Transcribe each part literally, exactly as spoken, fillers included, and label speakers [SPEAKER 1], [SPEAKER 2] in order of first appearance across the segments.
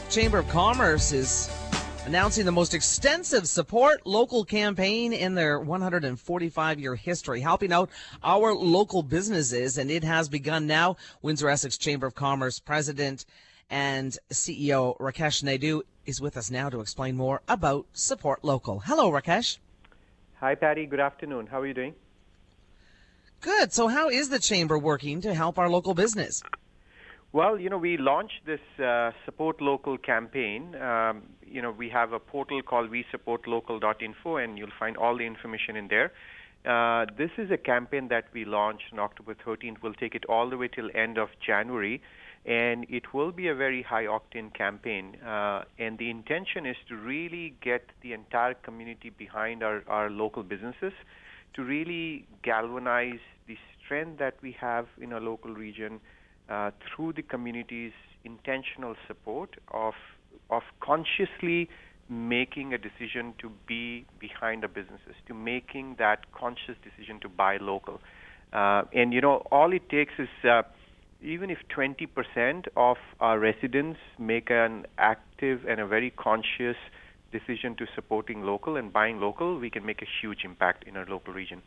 [SPEAKER 1] Chamber of Commerce is announcing the most extensive support local campaign in their one hundred forty-five year history, helping out our local businesses, and it has begun now. Windsor-Essex Chamber of Commerce President and C E O Rakesh Naidu is with us now to explain more about Support Local. Hello, Rakesh.
[SPEAKER 2] Hi, Patty. Good afternoon. How are you doing?
[SPEAKER 1] Good. So how is the Chamber working to help our local business?
[SPEAKER 2] Well, you know, we launched this uh, Support Local campaign. Um, you know, we have a portal called we support local dot info, and you'll find all the information in there. Uh, this is a campaign that we launched on October thirteenth. We'll take it all the way till end of January, and it will be a very high-octane campaign. Uh, and the intention is to really get the entire community behind our, our local businesses, to really galvanize the strength that we have in our local region, Uh, through the community's intentional support of of consciously making a decision to be behind the businesses, to making that conscious decision to buy local. Uh, and, you know, all it takes is uh, even if twenty percent of our residents make an active and a very conscious decision to supporting local and buying local, we can make a huge impact in our local region.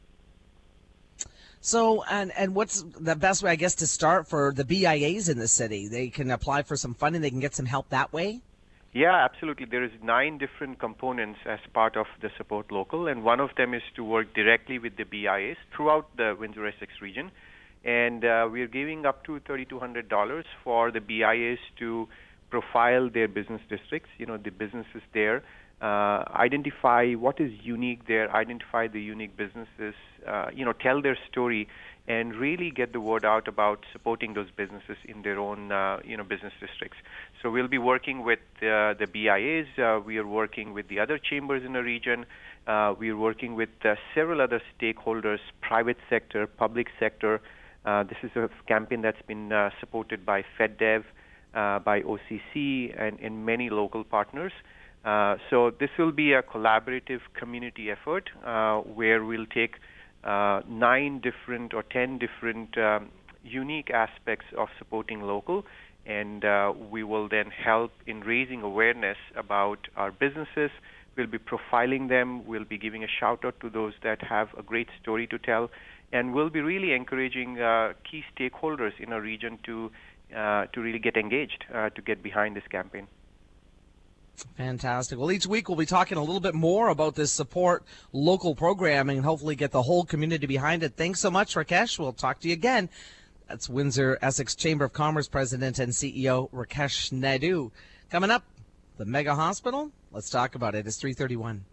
[SPEAKER 1] So, and, and what's the best way, I guess, to start for the B I As in the city? They can apply for some funding, they can get some help that way?
[SPEAKER 2] Yeah, absolutely. There is nine different components as part of the Support Local, and one of them is to work directly with the B I As throughout the Windsor-Essex region. And uh, we're giving up to three thousand two hundred dollars for the B I As to profile their business districts, you know, the businesses there, uh, identify what is unique there, identify the unique businesses, uh, you know, tell their story, and really get the word out about supporting those businesses in their own, uh, you know, business districts. So we'll be working with uh, the B I As. Uh, we are working with the other chambers in the region. Uh, we are working with uh, several other stakeholders, private sector, public sector. Uh, this is a campaign that's been uh, supported by FedDev, uh, by O C C, and, and many local partners. Uh, so this will be a collaborative community effort uh, where we'll take uh, nine different or ten different um, unique aspects of supporting local, and uh, we will then help in raising awareness about our businesses. We'll be profiling them. We'll be giving a shout-out to those that have a great story to tell, and we'll be really encouraging uh, key stakeholders in our region to uh, to really get engaged, uh, to get behind this campaign.
[SPEAKER 1] Fantastic. Well, each week we'll be talking a little bit more about this Support Local programming and hopefully get the whole community behind it. Thanks so much, Rakesh. We'll talk to you again. That's Windsor-Essex Chamber of Commerce President and C E O Rakesh Naidu. Coming up, the Mega Hospital. Let's talk about it. It's three thirty-one.